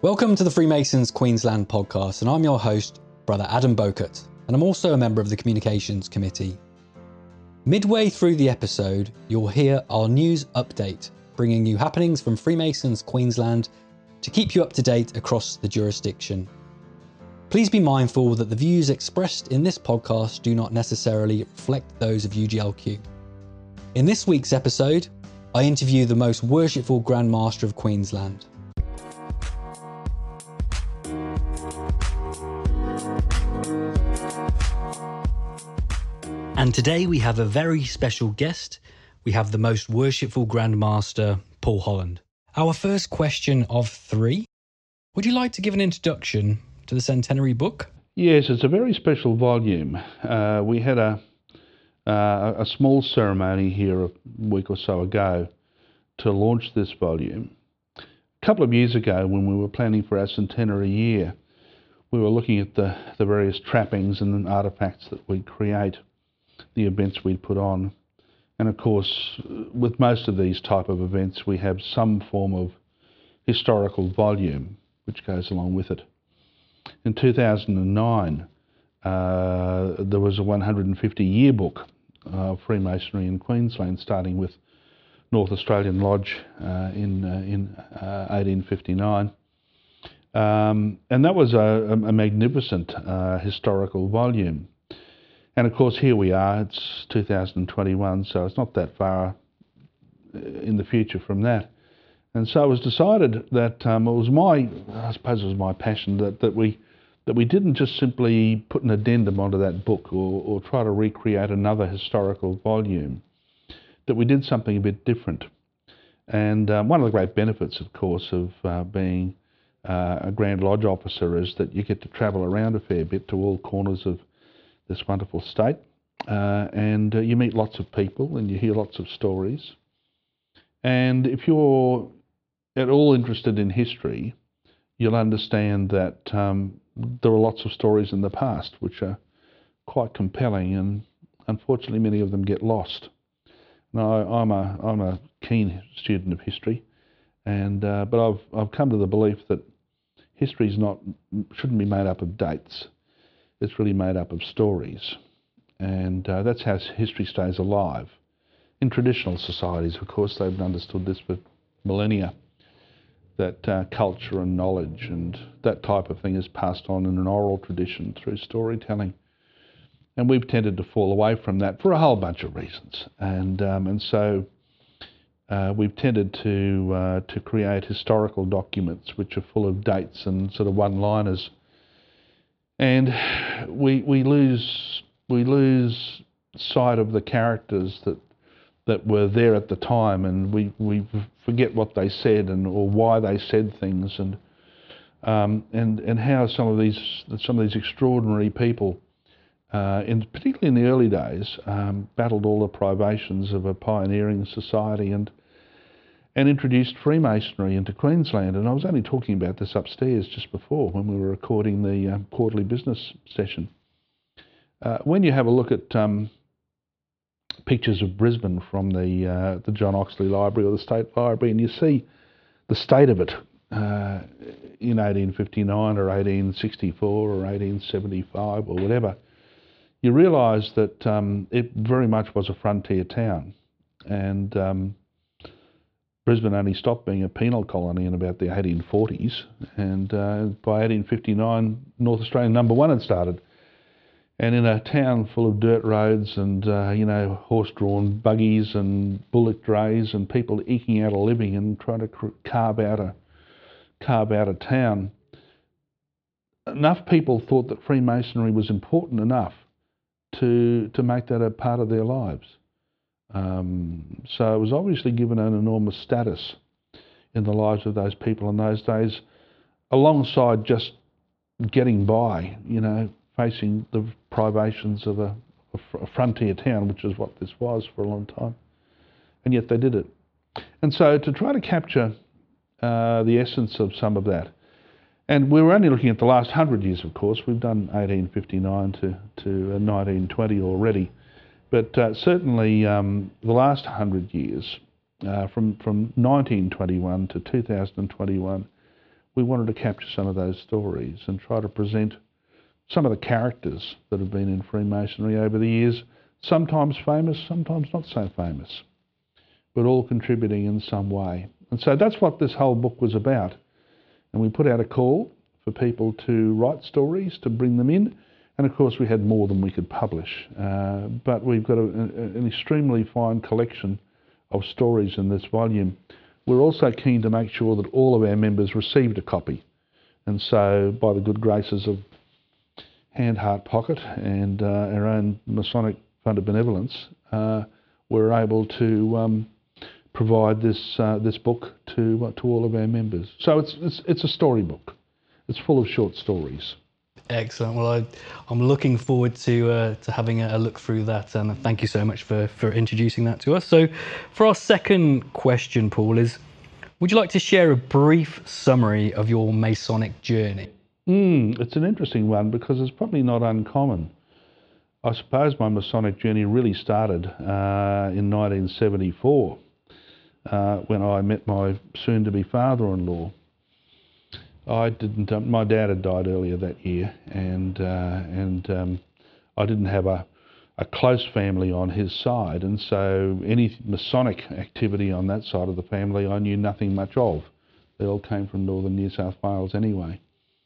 Welcome to the Freemasons Queensland podcast, and I'm your host, Brother Adam Bowcutt, and I'm also a member of the Communications Committee. Midway through the episode, you'll hear our news update, bringing you happenings from Freemasons Queensland to keep you up to date across the jurisdiction. Please be mindful that the views expressed in this podcast do not necessarily reflect those of UGLQ. In this week's episode, I interview the most worshipful Grand Master of Queensland. And today we have a very special guest. We have the most worshipful Grand Master, Paul Holland. Our first question of 3. Would you like to give an introduction to the Centenary book? Yes, it's a very special volume. We had a small ceremony here a week or so ago to launch this volume. A couple of years ago, when we were planning for our centenary year, we were looking at the various trappings and artefacts that we'd create, the events we'd put on. And of course, with most of these type of events, we have some form of historical volume which goes along with it. In 2009, there was a 150 yearbook of Freemasonry in Queensland, starting with North Australian Lodge in 1859. And that was a magnificent historical volume. And of course, here we are, it's 2021, so it's not that far in the future from that. And so it was decided that it was my passion that we didn't just simply put an addendum onto that book or try to recreate another historical volume, that we did something a bit different. And one of the great benefits, of course, of being a Grand Lodge officer is that you get to travel around a fair bit to all corners of this wonderful state, and you meet lots of people and you hear lots of stories. And if you're at all interested in history, you'll understand that there are lots of stories in the past which are quite compelling, and unfortunately many of them get lost. Now, I'm a keen student of history, and but I've come to the belief that history shouldn't be made up of dates. It's really made up of stories, and that's how history stays alive. In traditional societies, of course, they've understood this for millennia, that culture and knowledge and that type of thing is passed on in an oral tradition through storytelling. And we've tended to fall away from that for a whole bunch of reasons. And so we've tended to create historical documents which are full of dates and sort of one-liners. And we lose sight of the characters that were there at the time, and we forget what they said or why they said things, and how some of these extraordinary people, particularly in the early days, battled all the privations of a pioneering society and introduced Freemasonry into Queensland. And I was only talking about this upstairs just before when we were recording the quarterly business session. When you have a look at pictures of Brisbane from the John Oxley Library or the State Library, and you see the state of it in 1859 or 1864 or 1875 or whatever, you realise that it very much was a frontier town. And Brisbane only stopped being a penal colony in about the 1840s, and by 1859, North Australian No. 1 had started. And in a town full of dirt roads and horse-drawn buggies and bullock drays and people eking out a living and trying to carve out a town, enough people thought that Freemasonry was important enough to make that a part of their lives. So it was obviously given an enormous status in the lives of those people in those days, alongside just getting by, facing the privations of a frontier town, which is what this was for a long time. And yet they did it. And so to try to capture the essence of some of that, and we were only looking at the last 100 years, of course. We've done 1859 to 1920 already. But certainly the last 100 years, from 1921 to 2021, we wanted to capture some of those stories and try to present some of the characters that have been in Freemasonry over the years, sometimes famous, sometimes not so famous, but all contributing in some way. And so that's what this whole book was about. And we put out a call for people to write stories, to bring them in. And of course we had more than we could publish. But we've got an extremely fine collection of stories in this volume. We're also keen to make sure that all of our members received a copy. And so by the good graces of Hand, Heart, Pocket and our own Masonic Fund of Benevolence, we're able to provide this book to all of our members. So it's a storybook. It's full of short stories. Excellent. Well, I'm looking forward to having a look through that, and thank you so much for introducing that to us. So, for our second question, Paul, is: would you like to share a brief summary of your Masonic journey? It's an interesting one because it's probably not uncommon. I suppose my Masonic journey really started in 1974 when I met my soon-to-be father-in-law. My dad had died earlier that year, and I didn't have a close family on his side, and so any Masonic activity on that side of the family I knew nothing much of. They all came from northern New South Wales anyway.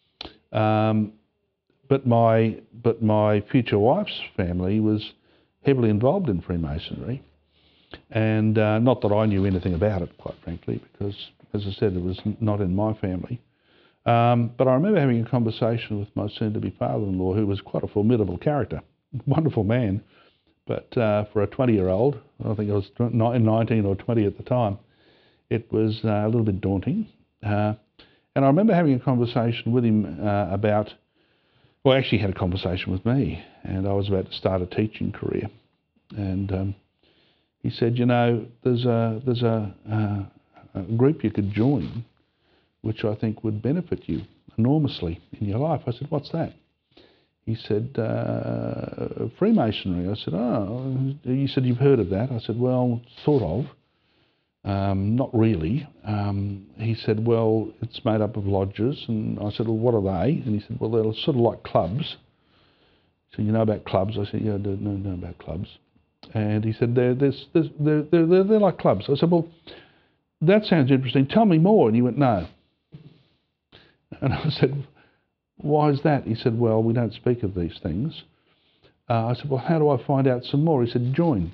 But my future wife's family was heavily involved in Freemasonry, and not that I knew anything about it, quite frankly, because, as I said, it was not in my family. But I remember having a conversation with my soon-to-be father-in-law, who was quite a formidable character, wonderful man, but for a 20-year-old, I think I was 19 or 20 at the time, it was a little bit daunting. And I remember having a conversation with him about, well, actually had a conversation with me, and I was about to start a teaching career. And he said, you know, there's a group you could join which I think would benefit you enormously in your life. I said, what's that? He said, Freemasonry. I said, oh. He said, you've heard of that? I said, well, sort of. Not really. He said, well, it's made up of lodges. And I said, well, what are they? And he said, well, they're sort of like clubs. So you know about clubs? I said, yeah, I know about clubs. And he said, they're like clubs. I said, well, that sounds interesting. Tell me more. And he went, no. And I said, why is that? He said, well, we don't speak of these things. I said, well, how do I find out some more? He said, join.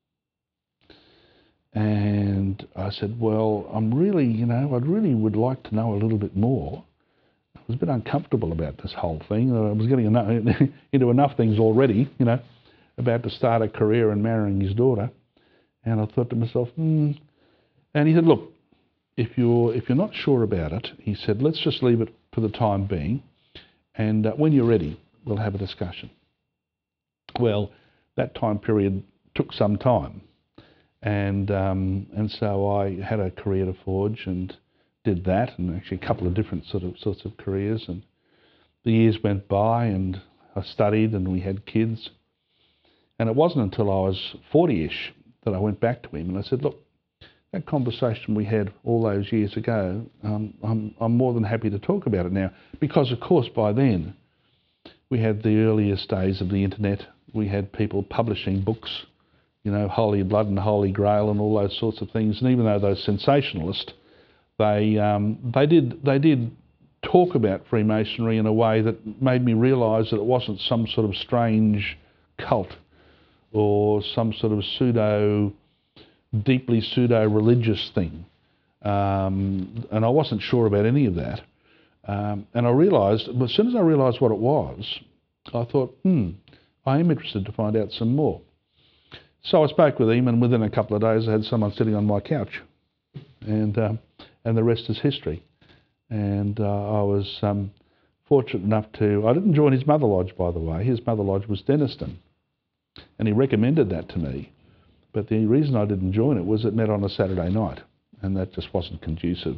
And I said, well, I'm really, I really would like to know a little bit more. I was a bit uncomfortable about this whole thing. I was getting into enough things already, about to start a career and marrying his daughter. And I thought to myself, And he said, look, if you're not sure about it, he said, let's just leave it for the time being. And when you're ready, we'll have a discussion. Well, that time period took some time. And so I had a career to forge and did that, and actually a couple of different sorts of careers. And the years went by, and I studied, and we had kids. And it wasn't until I was 40-ish that I went back to him and I said, look, that conversation we had all those years ago, I'm more than happy to talk about it now. Because, of course, by then, we had the earliest days of the internet. We had people publishing books, Holy Blood and Holy Grail and all those sorts of things. And even though those sensationalists, they did talk about Freemasonry in a way that made me realise that it wasn't some sort of strange cult or some sort of deeply pseudo-religious thing. And I wasn't sure about any of that. And I realised, as soon as I realised what it was, I thought, I am interested to find out some more. So I spoke with him, and within a couple of days I had someone sitting on my couch. And the rest is history. And I was fortunate enough I didn't join his mother lodge, by the way. His mother lodge was Denniston. And he recommended that to me. But the reason I didn't join it was it met on a Saturday night, and that just wasn't conducive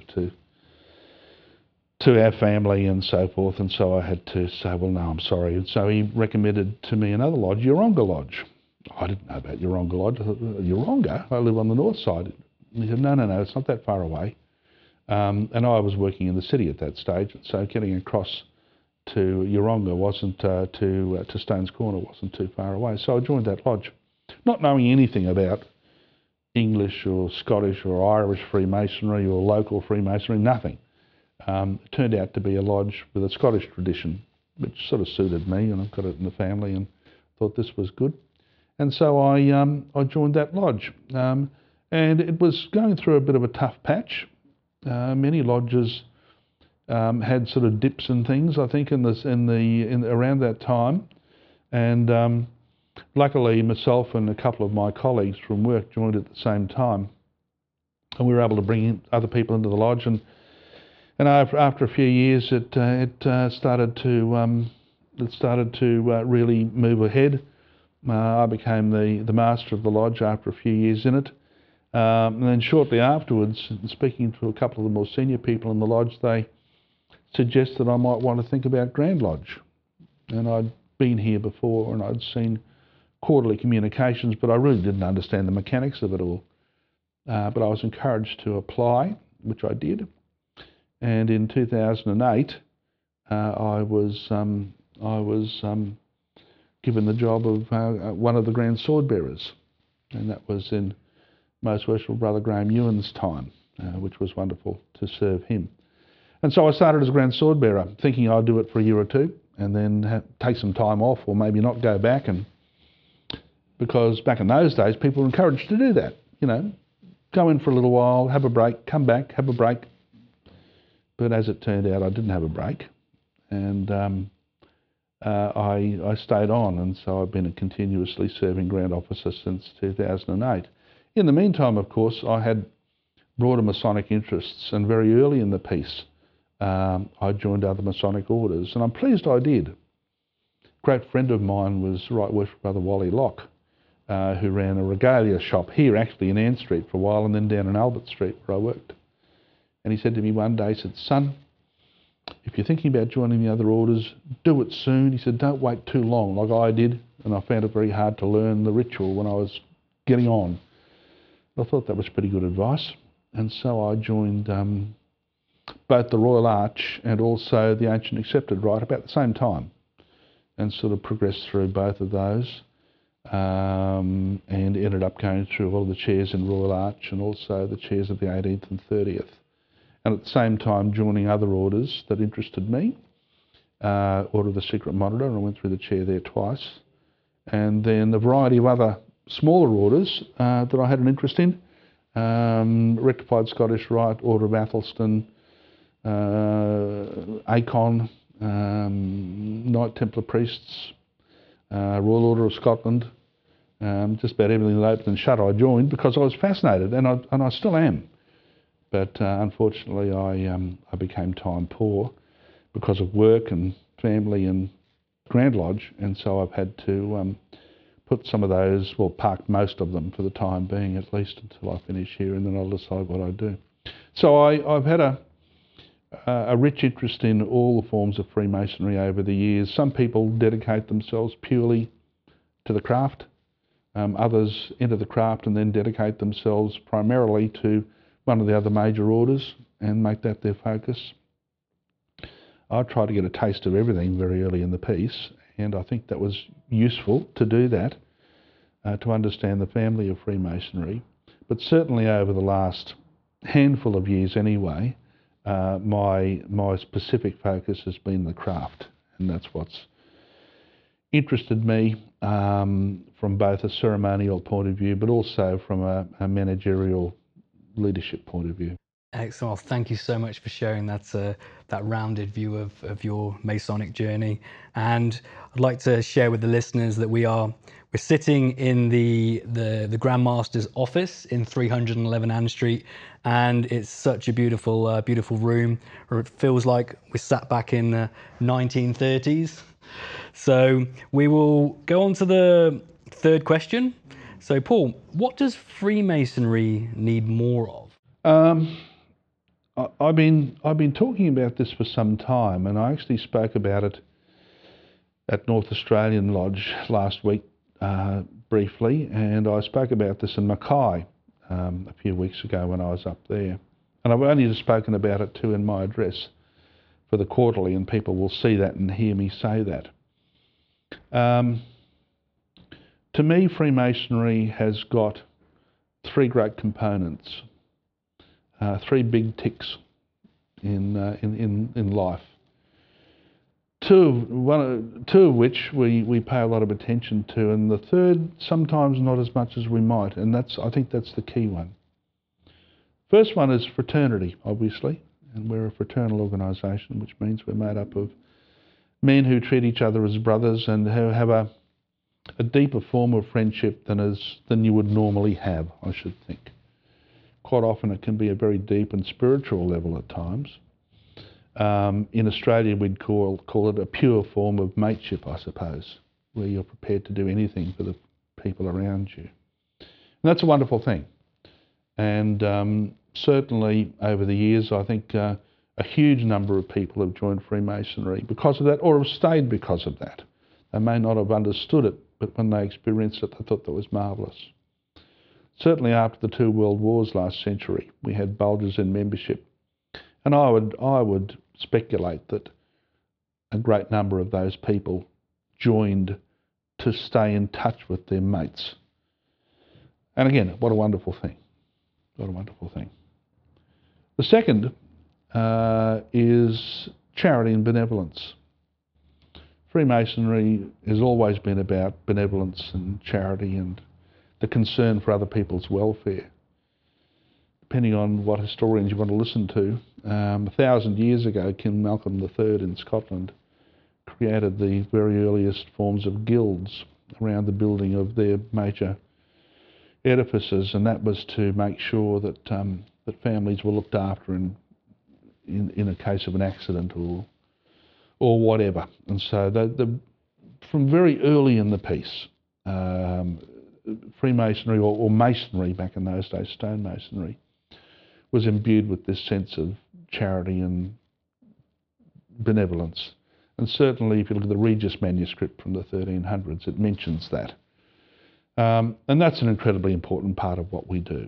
to our family and so forth, and so I had to say, well, no, I'm sorry. And so he recommended to me another lodge, Yeronga Lodge. I didn't know about Yeronga Lodge. I thought, Yeronga? I live on the north side. And he said, no, it's not that far away. And I was working in the city at that stage, so getting across to Yeronga wasn't to Stones Corner wasn't too far away. So I joined that lodge, not knowing anything about English or Scottish or Irish Freemasonry or local Freemasonry, nothing. It turned out to be a lodge with a Scottish tradition, which sort of suited me, and I've got it in the family, and thought this was good. And so I joined that lodge, and it was going through a bit of a tough patch. Many lodges had sort of dips and things, I think, around that time, and luckily myself and a couple of my colleagues from work joined at the same time, and we were able to bring in other people into the lodge, and after a few years it started to really move ahead. I became the master of the lodge after a few years in it. And then shortly afterwards, speaking to a couple of the more senior people in the lodge, they suggested I might want to think about Grand Lodge. And I'd been here before and I'd seen quarterly communications, but I really didn't understand the mechanics of it all. But I was encouraged to apply, which I did. And in 2008, I was given the job of one of the Grand Sword Bearers, and that was in Most Worshipful Brother Graham Ewan's time, which was wonderful to serve him. And so I started as Grand Sword Bearer, thinking I'd do it for a year or two, and then take some time off, or maybe not go back, and because back in those days people were encouraged to do that, go in for a little while, have a break, come back, have a break. But as it turned out, I didn't have a break, and I stayed on, and so I've been a continuously serving Grand Officer since 2008. In the meantime, of course, I had broader Masonic interests, and very early in the piece, I joined other Masonic orders, and I'm pleased I did. A great friend of mine was Right Worshipful Brother Wally Locke, who ran a regalia shop here, actually in Ann Street for a while, and then down in Albert Street where I worked. And he said to me one day, he said, "Son, if you're thinking about joining the other orders, do it soon." He said, "Don't wait too long like I did." And I found it very hard to learn the ritual when I was getting on. I thought that was pretty good advice. And so I joined both the Royal Arch and also the Ancient Accepted Rite about the same time, and sort of progressed through both of those, and ended up going through all of the chairs in Royal Arch and also the chairs of the 18th and 30th. And at the same time joining other orders that interested me, Order of the Secret Monitor, and I went through the chair there twice, and then a variety of other smaller orders that I had an interest in, Rectified Scottish Rite, Order of Athelstan, ACON, Knight Templar Priests, Royal Order of Scotland, just about everything that opened and shut I joined because I was fascinated, and I still am. But unfortunately, I became time poor because of work and family and Grand Lodge, and so I've had to put some of those, well, park most of them for the time being, at least until I finish here, and then I'll decide what I do. So I've had a rich interest in all the forms of Freemasonry over the years. Some people dedicate themselves purely to the craft. Others enter the craft and then dedicate themselves primarily to one of the other major orders and make that their focus. I tried to get a taste of everything very early in the piece, and I think that was useful to do that, to understand the family of Freemasonry. But certainly over the last handful of years anyway, my specific focus has been the craft, and that's what's interested me from both a ceremonial point of view but also from a managerial leadership point of view. Excellent. Well, thank you so much for sharing that rounded view of your Masonic journey. And I'd like to share with the listeners that we're sitting in the Grand Master's office in 311 Ann Street, and it's such a beautiful room. Or it feels like we sat back in the 1930s. So we will go on to the third question. So Paul, what does Freemasonry need more of? I've been talking about this for some time, and I actually spoke about it at North Australian Lodge last week briefly, and I spoke about this in Mackay a few weeks ago when I was up there. And I've only just spoken about it too in my address for the quarterly, and people will see that and hear me say that. To me, Freemasonry has got three great components, three big ticks in life. Two of which we pay a lot of attention to, and the third sometimes not as much as we might, and I think that's the key one. First one is fraternity, obviously, and we're a fraternal organisation, which means we're made up of men who treat each other as brothers and who have a deeper form of friendship than you would normally have, I should think. Quite often it can be a very deep and spiritual level at times. In Australia we'd call it a pure form of mateship, I suppose, where you're prepared to do anything for the people around you. And that's a wonderful thing. And certainly over the years I think a huge number of people have joined Freemasonry because of that, or have stayed because of that. They may not have understood it, but when they experienced it, they thought that was marvellous. Certainly after the two world wars last century, we had bulges in membership. And I would speculate that a great number of those people joined to stay in touch with their mates. And again, what a wonderful thing. What a wonderful thing. The second is charity and benevolence. Freemasonry has always been about benevolence and charity and the concern for other people's welfare. Depending on what historians you want to listen to, 1,000 years ago, King Malcolm III in Scotland created the very earliest forms of guilds around the building of their major edifices, and that was to make sure that that families were looked after in a case of an accident or whatever. And so from very early in the piece, Freemasonry or Masonry back in those days, stonemasonry, was imbued with this sense of charity and benevolence. And certainly if you look at the Regis manuscript from the 1300s, it mentions that. And that's an incredibly important part of what we do.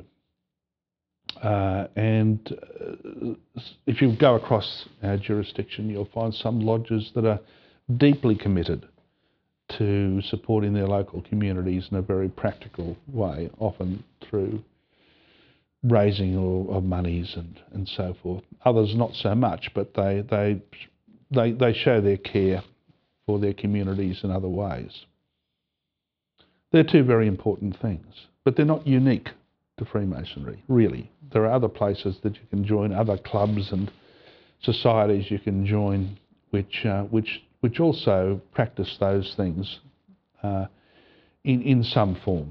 And if you go across our jurisdiction, you'll find some lodges that are deeply committed to supporting their local communities in a very practical way, often through raising of monies and so forth. Others not so much, but they show their care for their communities in other ways. They're two very important things, but they're not unique to Freemasonry, really. There are other places that you can join, other clubs and societies you can join, which also practice those things in some form.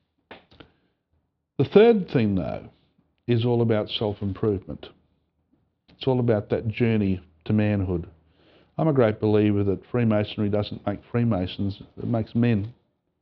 The third thing, though, is all about self-improvement. It's all about that journey to manhood. I'm a great believer that Freemasonry doesn't make Freemasons, it makes men.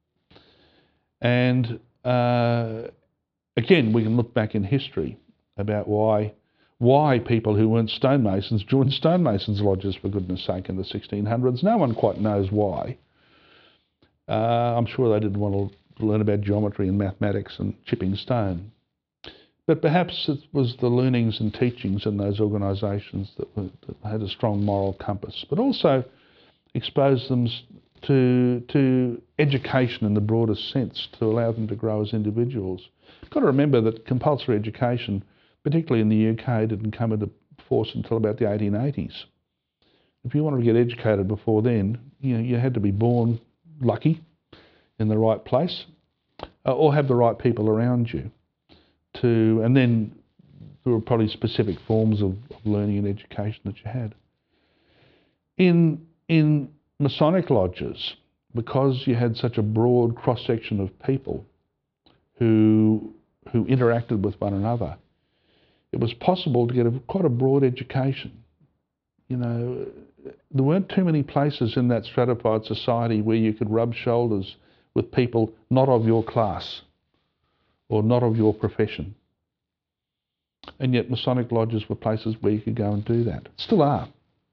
And again, we can look back in history about why people who weren't stonemasons joined stonemasons' lodges, for goodness sake, in the 1600s. No one quite knows why. I'm sure they didn't want to learn about geometry and mathematics and chipping stone. But perhaps it was the learnings and teachings in those organisations that had a strong moral compass, but also exposed them to education in the broadest sense, to allow them to grow as individuals. You've got to remember that compulsory education, particularly in the UK, didn't come into force until about the 1880s. If you wanted to get educated before then, you had to be born lucky in the right place or have the right people around you. And then there were probably specific forms of learning and education that you had. In Masonic lodges, because you had such a broad cross-section of people who interacted with one another, it was possible to get quite a broad education. There weren't too many places in that stratified society where you could rub shoulders with people not of your class or not of your profession. And yet Masonic lodges were places where you could go and do that. Still are.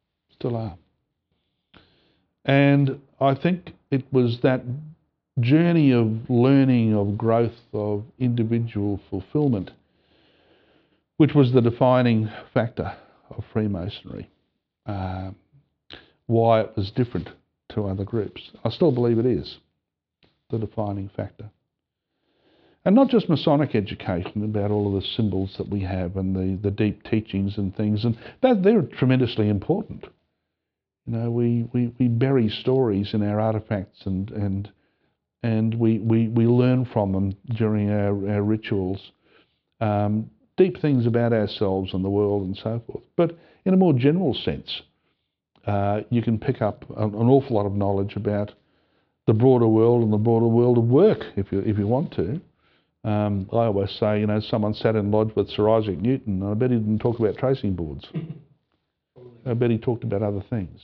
And I think it was that journey of learning, of growth, of individual fulfilment which was the defining factor of Freemasonry, why it was different to other groups. I still believe it is the defining factor. And not just Masonic education about all of the symbols that we have and the deep teachings and things, and they're tremendously important. You know, we bury stories in our artifacts and we learn from them during our rituals, deep things about ourselves and the world and so forth. But in a more general sense, you can pick up an awful lot of knowledge about the broader world and the broader world of work if you want to. I always say, you know, someone sat in lodge with Sir Isaac Newton, and I bet he didn't talk about tracing boards. I bet he talked about other things.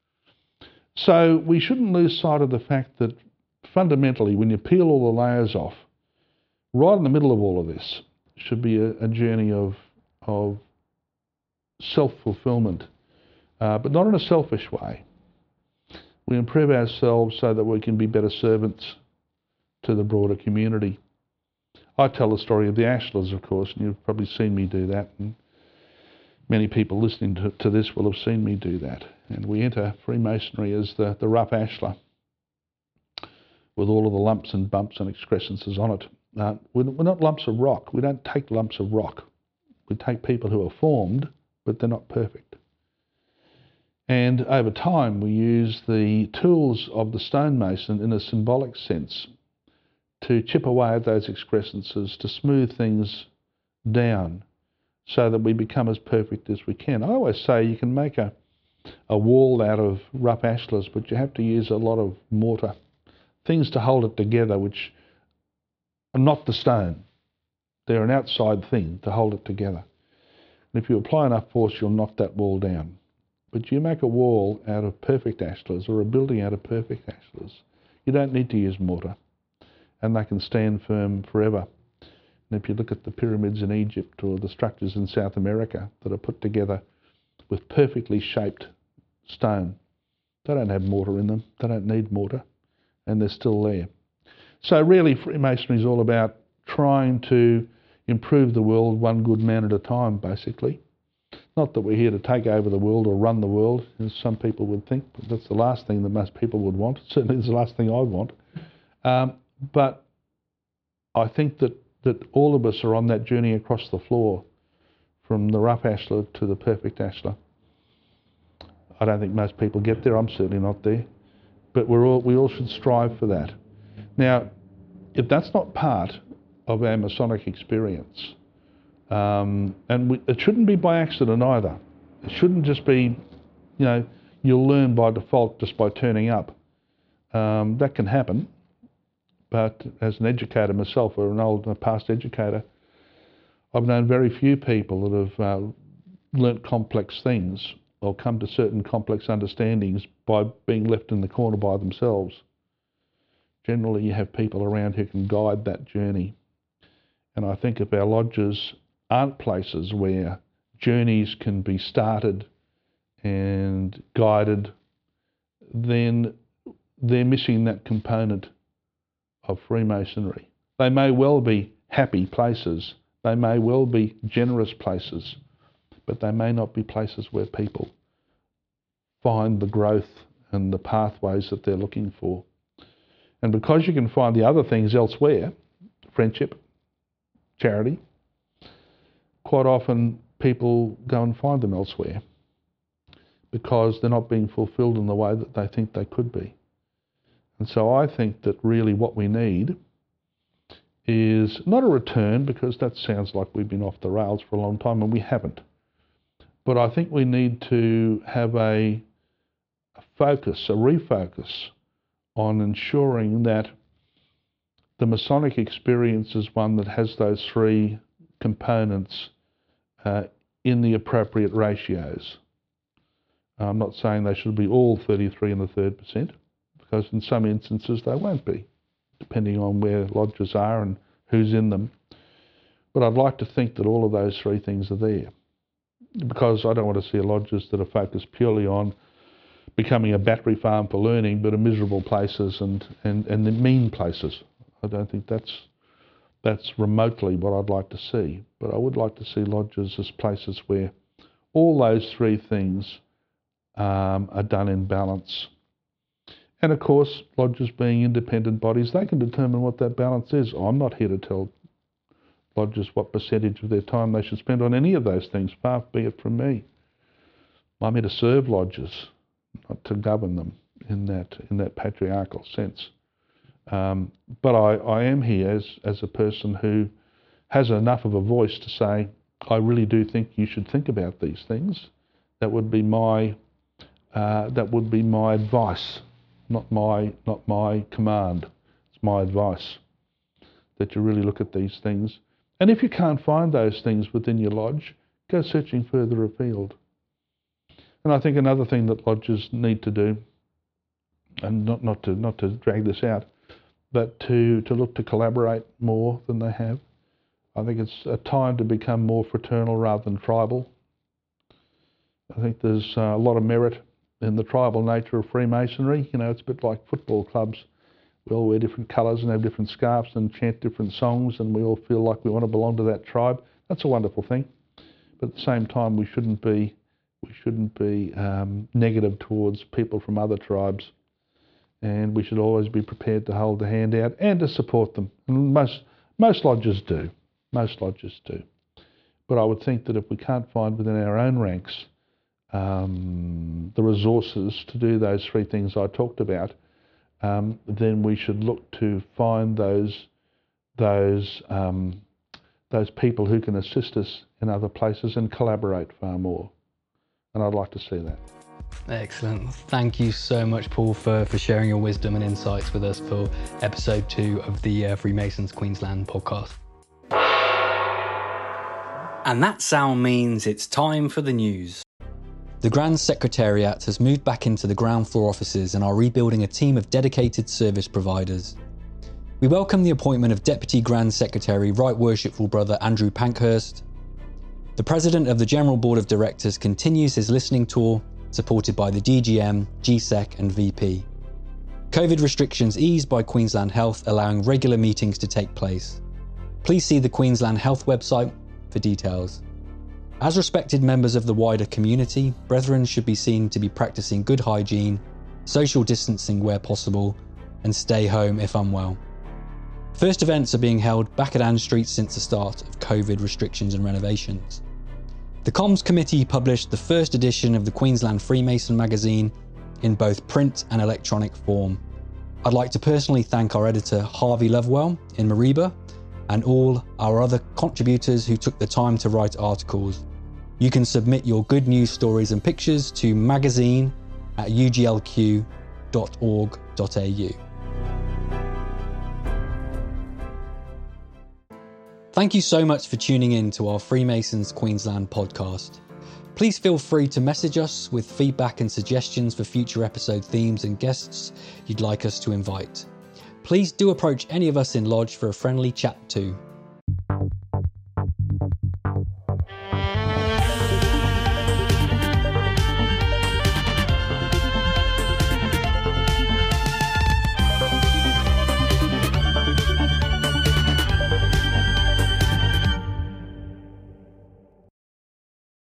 So we shouldn't lose sight of the fact that fundamentally, when you peel all the layers off, right in the middle of all of this should be a journey of self-fulfillment, but not in a selfish way. We improve ourselves so that we can be better servants to the broader community. I tell the story of the Ashlers, of course, and you've probably seen me do that, and many people listening to this will have seen me do that. And we enter Freemasonry as the rough ashlar, with all of the lumps and bumps and excrescences on it. We're not lumps of rock. We don't take lumps of rock. We take people who are formed, but they're not perfect. And over time, we use the tools of the stonemason in a symbolic sense to chip away at those excrescences, to smooth things down so that we become as perfect as we can. I always say you can make a wall out of rough ashlars, but you have to use a lot of mortar, things to hold it together, which are not the stone. They're an outside thing to hold it together. And if you apply enough force, you'll knock that wall down. But you make a wall out of perfect ashlars, or a building out of perfect ashlars, you don't need to use mortar, and they can stand firm forever. And if you look at the pyramids in Egypt or the structures in South America that are put together with perfectly shaped stone, they don't have mortar in them, they don't need mortar, and they're still there. So really, Freemasonry is all about trying to improve the world one good man at a time, basically. Not that we're here to take over the world or run the world, as some people would think, but that's the last thing that most people would want. Certainly it's the last thing I want. But I think that all of us are on that journey across the floor, from the rough ashlar to the perfect ashlar. I don't think most people get there. I'm certainly not there. But we all should strive for that. Now, if that's not part of our Masonic experience, it shouldn't be by accident either. It shouldn't just be, you know, you'll learn by default just by turning up. That can happen. But as an educator myself, or a past educator, I've known very few people that have learnt complex things or come to certain complex understandings by being left in the corner by themselves. Generally, you have people around who can guide that journey. And I think if our lodges aren't places where journeys can be started and guided, then they're missing that component of Freemasonry. They may well be happy places, they may well be generous places, but they may not be places where people find the growth and the pathways that they're looking for. And because you can find the other things elsewhere, friendship, charity, quite often people go and find them elsewhere because they're not being fulfilled in the way that they think they could be. And so I think that really what we need is not a return, because that sounds like we've been off the rails for a long time, and we haven't. But I think we need to have a refocus on ensuring that the Masonic experience is one that has those three components in the appropriate ratios. I'm not saying they should be all 33 and a third %, because in some instances they won't be, depending on where lodges are and who's in them. But I'd like to think that all of those three things are there, because I don't want to see lodges that are focused purely on becoming a battery farm for learning, but are miserable places and mean places. I don't think that's that's remotely what I'd like to see. But I would like to see lodges as places where all those three things are done in balance. And of course, lodges being independent bodies, they can determine what that balance is. I'm not here to tell lodges what percentage of their time they should spend on any of those things, far be it from me. I'm here to serve lodges, not to govern them in that patriarchal sense. But I am here as a person who has enough of a voice to say, I really do think you should think about these things. That would be my advice, not my command. It's my advice that you really look at these things. And if you can't find those things within your lodge, go searching further afield. And I think another thing that lodges need to do, and not to drag this out, but to look to collaborate more than they have. I think it's a time to become more fraternal rather than tribal. I think there's a lot of merit in the tribal nature of Freemasonry. You know, it's a bit like football clubs. We all wear different colours and have different scarves and chant different songs, and we all feel like we want to belong to that tribe. That's a wonderful thing. But at the same time, we shouldn't be negative towards people from other tribes, and we should always be prepared to hold a hand out and to support them. And most lodges do. Most lodges do. But I would think that if we can't find within our own ranks the resources to do those three things I talked about, then we should look to find those people who can assist us in other places and collaborate far more. And I'd like to see that. Excellent. Thank you so much, Paul, for sharing your wisdom and insights with us for episode 2 of the Freemasons Queensland podcast. And that sound means it's time for the news. The Grand Secretariat has moved back into the ground floor offices and are rebuilding a team of dedicated service providers. We welcome the appointment of Deputy Grand Secretary Right Worshipful Brother Andrew Pankhurst. The President of the General Board of Directors continues his listening tour, supported by the DGM, GSEC and VP. COVID restrictions eased by Queensland Health, allowing regular meetings to take place. Please see the Queensland Health website for details. As respected members of the wider community, brethren should be seen to be practicing good hygiene, social distancing where possible, and stay home if unwell. First events are being held back at Ann Street since the start of COVID restrictions and renovations. The Comms Committee published the first edition of the Queensland Freemason magazine in both print and electronic form. I'd like to personally thank our editor Harvey Lovewell in Mareeba and all our other contributors who took the time to write articles. You can submit your good news stories and pictures to magazine@uglq.org.au. Thank you so much for tuning in to our Freemasons Queensland podcast. Please feel free to message us with feedback and suggestions for future episode themes and guests you'd like us to invite. Please do approach any of us in Lodge for a friendly chat too.